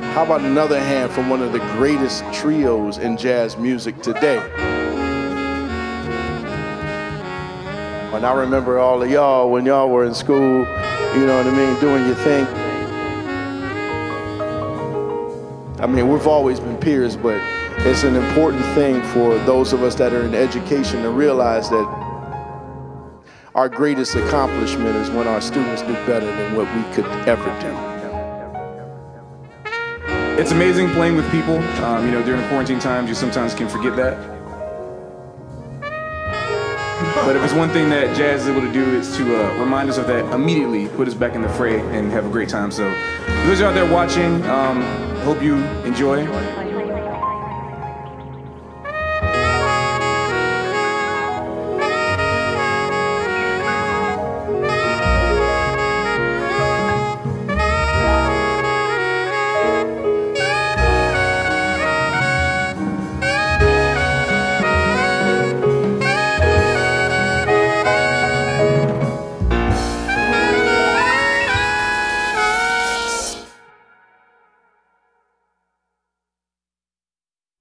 How about another hand from one of the greatest trios in jazz music today? And I remember all of y'all when y'all were in school, you know what I mean, doing your thing. I mean, we've always been peers, but it's an important thing for those of us that are in education to realize that our greatest accomplishment is when our students do better than what we could ever do. It's amazing playing with people. You know, during quarantine times, you sometimes can forget that. But if it's one thing that jazz is able to do, it's to remind us of that immediately, put us back in the fray, and have a great time. So, those out there watching, hope you enjoy.